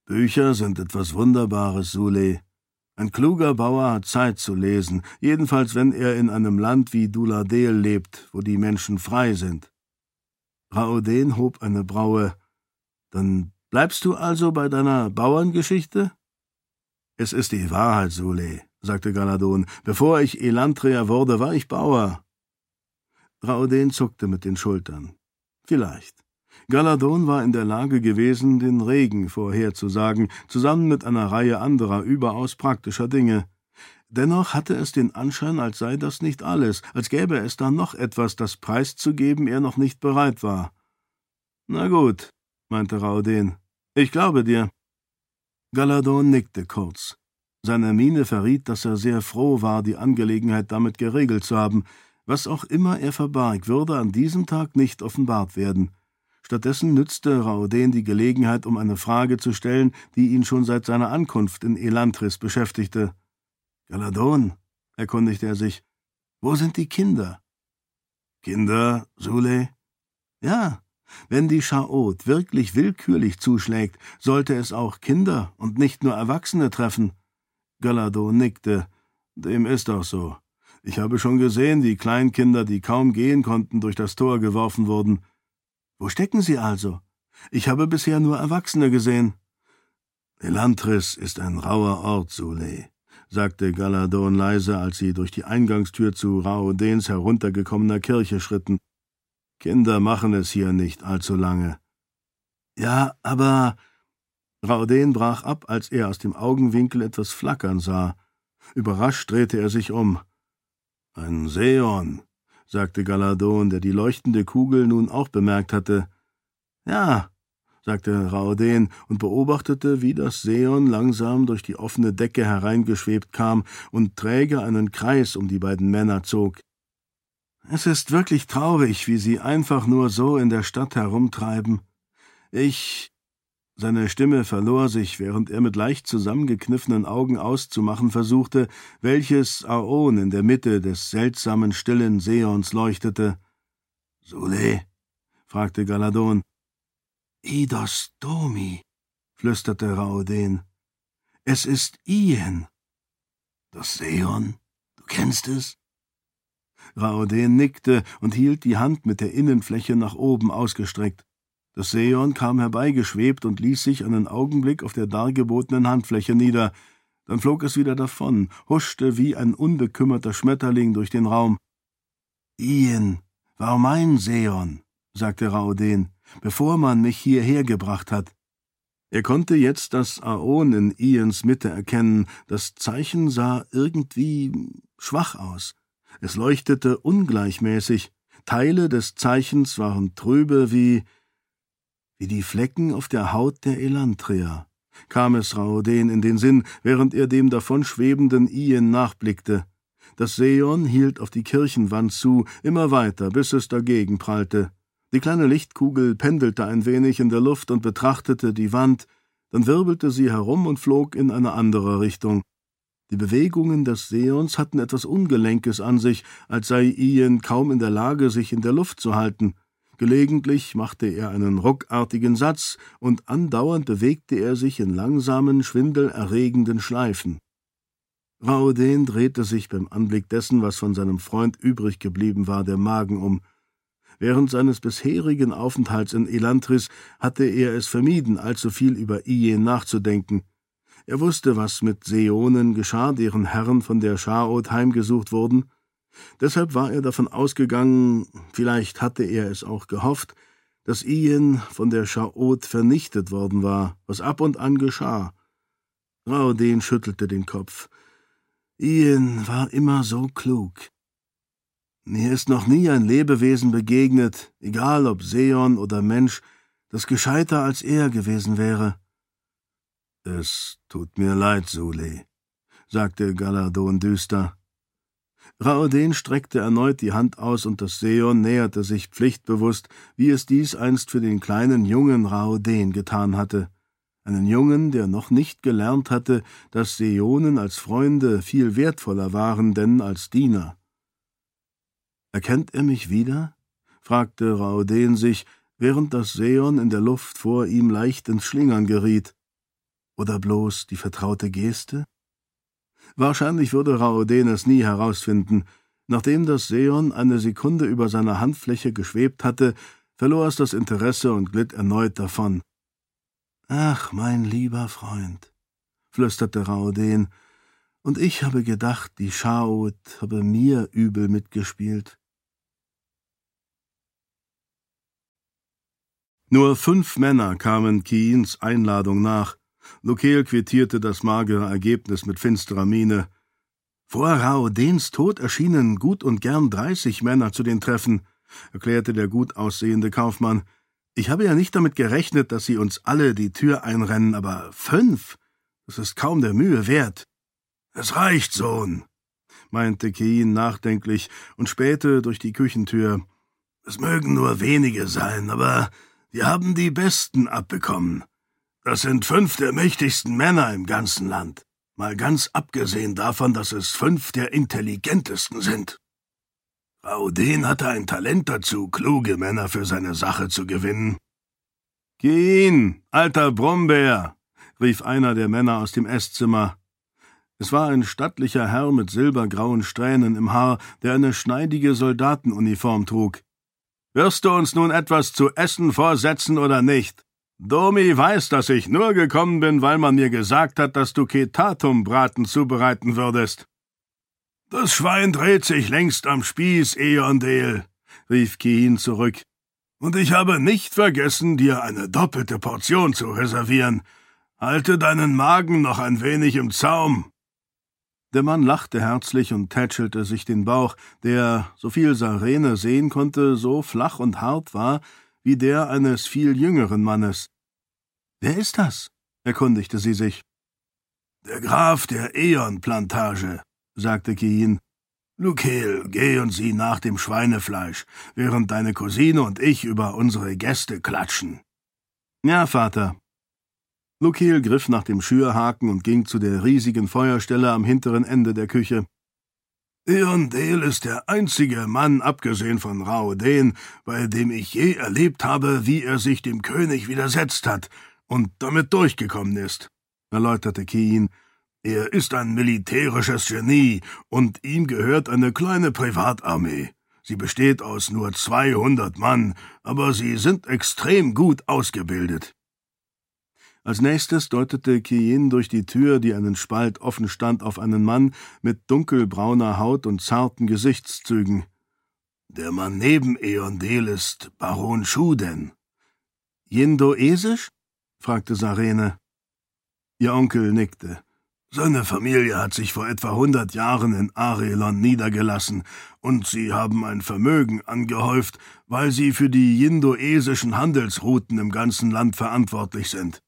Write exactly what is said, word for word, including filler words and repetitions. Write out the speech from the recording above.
»Bücher sind etwas Wunderbares, Sule. Ein kluger Bauer hat Zeit zu lesen, jedenfalls wenn er in einem Land wie Duladel lebt, wo die Menschen frei sind.« Raoden hob eine Braue. »Dann bleibst du also bei deiner Bauerngeschichte?« »Es ist die Wahrheit, Sule«, sagte Galadon. »Bevor ich Elantria wurde, war ich Bauer.« Raoden zuckte mit den Schultern. Vielleicht. Galadon war in der Lage gewesen, den Regen vorherzusagen, zusammen mit einer Reihe anderer überaus praktischer Dinge. Dennoch hatte es den Anschein, als sei das nicht alles, als gäbe es da noch etwas, das preiszugeben er noch nicht bereit war. »Na gut«, meinte Raoden, »ich glaube dir.« Galadon nickte kurz. Seine Miene verriet, dass er sehr froh war, die Angelegenheit damit geregelt zu haben. Was auch immer er verbarg, würde an diesem Tag nicht offenbart werden. Stattdessen nützte Raoden die Gelegenheit, um eine Frage zu stellen, die ihn schon seit seiner Ankunft in Elantris beschäftigte. »Galadon«, erkundigte er sich, »wo sind die Kinder?« »Kinder, Sule?« »Ja, wenn die Chaot wirklich willkürlich zuschlägt, sollte es auch Kinder und nicht nur Erwachsene treffen.« Galadon nickte. »Dem ist auch so. Ich habe schon gesehen, wie Kleinkinder, die kaum gehen konnten, durch das Tor geworfen wurden. Wo stecken sie also? Ich habe bisher nur Erwachsene gesehen.« »Elantris ist ein rauer Ort, Sule«, sagte Galadon leise, als sie durch die Eingangstür zu Raodens heruntergekommener Kirche schritten. »Kinder machen es hier nicht allzu lange.« »Ja, aber...« Raoden brach ab, als er aus dem Augenwinkel etwas flackern sah. Überrascht drehte er sich um. »Ein Seon«, sagte Galadon, der die leuchtende Kugel nun auch bemerkt hatte. »Ja«, sagte Raoden und beobachtete, wie das Seon langsam durch die offene Decke hereingeschwebt kam und träge einen Kreis um die beiden Männer zog. »Es ist wirklich traurig, wie sie einfach nur so in der Stadt herumtreiben. Ich...« Seine Stimme verlor sich, während er mit leicht zusammengekniffenen Augen auszumachen versuchte, welches Aon in der Mitte des seltsamen, stillen Seons leuchtete. »Sule?« fragte Galadon. »Idos Domi«, flüsterte Raoden. »Es ist Ien.« »Das Seon? Du kennst es?« Raoden nickte und hielt die Hand mit der Innenfläche nach oben ausgestreckt. Das Seon kam herbeigeschwebt und ließ sich einen Augenblick auf der dargebotenen Handfläche nieder. Dann flog es wieder davon, huschte wie ein unbekümmerter Schmetterling durch den Raum. »Ien war mein Seon«, sagte Raoden, »bevor man mich hierher gebracht hat.« Er konnte jetzt das Aon in Iens Mitte erkennen. Das Zeichen sah irgendwie schwach aus. Es leuchtete ungleichmäßig. Teile des Zeichens waren trübe wie... wie die Flecken auf der Haut der Elantrier, kam es Raoden in den Sinn, während er dem davonschwebenden Ien nachblickte. Das Seon hielt auf die Kirchenwand zu, immer weiter, bis es dagegen prallte. Die kleine Lichtkugel pendelte ein wenig in der Luft und betrachtete die Wand, dann wirbelte sie herum und flog in eine andere Richtung. Die Bewegungen des Seons hatten etwas Ungelenkes an sich, als sei Ien kaum in der Lage, sich in der Luft zu halten. Gelegentlich machte er einen ruckartigen Satz, und andauernd bewegte er sich in langsamen, schwindelerregenden Schleifen. Raoden drehte sich beim Anblick dessen, was von seinem Freund übrig geblieben war, der Magen um. Während seines bisherigen Aufenthalts in Elantris hatte er es vermieden, allzu viel über Ien nachzudenken. Er wusste, was mit Seonen geschah, deren Herren von der Chaot heimgesucht wurden. Deshalb war er davon ausgegangen, vielleicht hatte er es auch gehofft, dass Ien von der Chaot vernichtet worden war, was ab und an geschah. Raoden schüttelte den Kopf. Ien war immer so klug. Mir ist noch nie ein Lebewesen begegnet, egal ob Seon oder Mensch, das gescheiter als er gewesen wäre. »Es tut mir leid, Sule«, sagte Galadon düster. Raoden streckte erneut die Hand aus, und das Seon näherte sich pflichtbewusst, wie es dies einst für den kleinen jungen Raoden getan hatte. Einen Jungen, der noch nicht gelernt hatte, dass Seonen als Freunde viel wertvoller waren denn als Diener. »Erkennt er mich wieder?« fragte Raoden sich, während das Seon in der Luft vor ihm leicht ins Schlingern geriet. Oder bloß die vertraute Geste? Wahrscheinlich würde Raoden es nie herausfinden. Nachdem das Seon eine Sekunde über seiner Handfläche geschwebt hatte, verlor es das Interesse und glitt erneut davon. »Ach, mein lieber Freund«, flüsterte Raoden, »und ich habe gedacht, die Chaot habe mir übel mitgespielt.« Nur fünf Männer kamen Kiins Einladung nach. Lukel quittierte das magere Ergebnis mit finsterer Miene. Vor Raodens Tod erschienen gut und gern dreißig Männer zu den Treffen, erklärte der gut aussehende Kaufmann. Ich habe ja nicht damit gerechnet, dass sie uns alle die Tür einrennen, aber fünf, das ist kaum der Mühe wert. Es reicht, Sohn, meinte Kien nachdenklich und spähte durch die Küchentür. Es mögen nur wenige sein, aber wir haben die Besten abbekommen. Das sind fünf der mächtigsten Männer im ganzen Land. Mal ganz abgesehen davon, dass es fünf der intelligentesten sind. Raoden hatte ein Talent dazu, kluge Männer für seine Sache zu gewinnen. »Kien, alter Brummbär«, rief einer der Männer aus dem Esszimmer. Es war ein stattlicher Herr mit silbergrauen Strähnen im Haar, der eine schneidige Soldatenuniform trug. »Wirst du uns nun etwas zu essen vorsetzen oder nicht? Domi weiß, dass ich nur gekommen bin, weil man mir gesagt hat, dass du Ketatum-Braten zubereiten würdest.« »Das Schwein dreht sich längst am Spieß, Eondel«, rief Kien zurück. »Und ich habe nicht vergessen, dir eine doppelte Portion zu reservieren. Halte deinen Magen noch ein wenig im Zaum.« Der Mann lachte herzlich und tätschelte sich den Bauch, der, soviel Sarene sehen konnte, so flach und hart war, wie der eines viel jüngeren Mannes. »Wer ist das?« erkundigte sie sich. »Der Graf der Eon-Plantage«, sagte Kien. »Lukel, geh und sieh nach dem Schweinefleisch, während deine Cousine und ich über unsere Gäste klatschen.« »Ja, Vater.« Lukel griff nach dem Schürhaken und ging zu der riesigen Feuerstelle am hinteren Ende der Küche. »Eondel ist der einzige Mann, abgesehen von Raoden, bei dem ich je erlebt habe, wie er sich dem König widersetzt hat und damit durchgekommen ist«, erläuterte Kien. »Er ist ein militärisches Genie, und ihm gehört eine kleine Privatarmee. Sie besteht aus nur zweihundert Mann, aber sie sind extrem gut ausgebildet.« Als nächstes deutete Kien durch die Tür, die einen Spalt offen stand, auf einen Mann mit dunkelbrauner Haut und zarten Gesichtszügen. »Der Mann neben Eondel ist Baron Schuden.« »Jindoesisch?« fragte Sarene. Ihr Onkel nickte. »Seine Familie hat sich vor etwa hundert Jahren in Arelon niedergelassen, und sie haben ein Vermögen angehäuft, weil sie für die jindoesischen Handelsrouten im ganzen Land verantwortlich sind.